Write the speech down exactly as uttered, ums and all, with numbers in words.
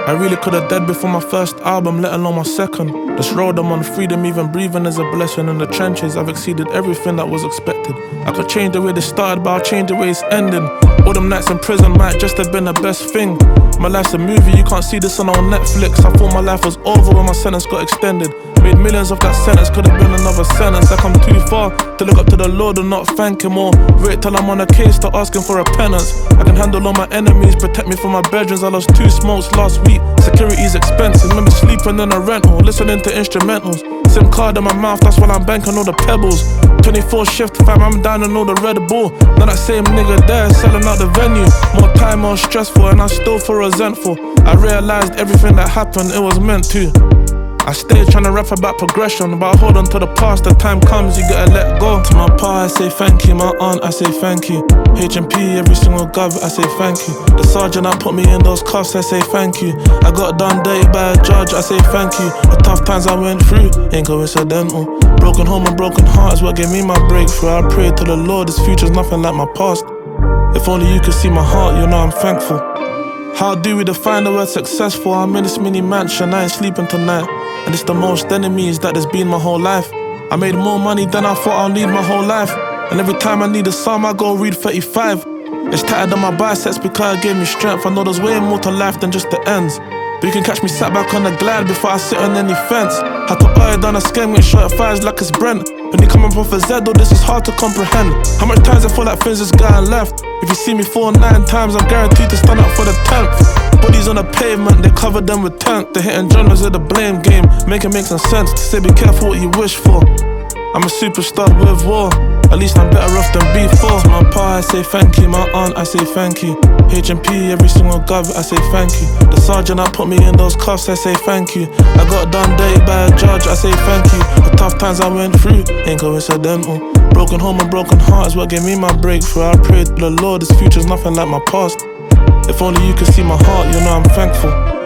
I really could've died before my first album, let alone my second. This road I'm on, freedom, even breathing is a blessing. In the trenches, I've exceeded everything that was expected. I could change the way they started, but I'll change the way it's ending. All them nights in prison might just have been the best thing. My life's a movie, you can't see this on Netflix. I thought my life was over when my sentence got extended. Made millions of that sentence, could've been another sentence. I come too far to look up to the Lord and not thank him, or wait till I'm on a case to ask him for a penance. I can handle all my enemies, protect me from my bedrooms. I lost two smokes last week, security's expensive. Remember sleeping in a rental, listening to instrumentals. SIM card in my mouth, that's while I'm banking all the pebbles. Twenty-four shift fam, I'm down in all the Red Bull. Now that same nigga there, selling out the venue. More time, more stressful, and I still feel resentful. I realized everything that happened, it was meant to. I stay trying to rap about progression, but I hold on to the past. The time comes, you gotta let go. To my pa, I say thank you. My aunt, I say thank you. H and P, every single gov, I say thank you. The sergeant that put me in those cuffs, I say thank you. I got done dirty by a judge, I say thank you. The tough times I went through, ain't coincidental. Broken home and broken heart is what gave me my breakthrough. I pray to the Lord, this future's nothing like my past. If only you could see my heart, you know I'm thankful. How do we define the word successful? I'm in this mini mansion, I ain't sleeping tonight. And it's the most enemies that there's been my whole life. I made more money than I thought I'll need my whole life. And every time I need a psalm, I go read thirty-five. It's tighter than my biceps because it gave me strength. I know there's way more to life than just the ends. But you can catch me sat back on the glide before I sit on any fence. Had to oil down a scam, get shot at fires like it's Brent. When you come up off a Z, though, this is hard to comprehend. How much times I feel like things just got left. If you see me four nine times, I'm guaranteed to stand up for the tenth. Bodies on the pavement, they cover them with tent. They're hitting genres of the blame game, make it make some sense. To say be careful what you wish for. I'm a superstar with war, at least I'm better off than before. To my pa, I say thank you. My aunt, I say thank you. H and P, every single gov, I say thank you. The sergeant that put me in those cuffs, I say thank you. I got done dirty by a judge, I say thank you. The tough times I went through, ain't coincidental. Broken home and broken heart is what gave me my breakthrough. I pray to the Lord, this future's nothing like my past. If only you could see my heart, you know I'm thankful.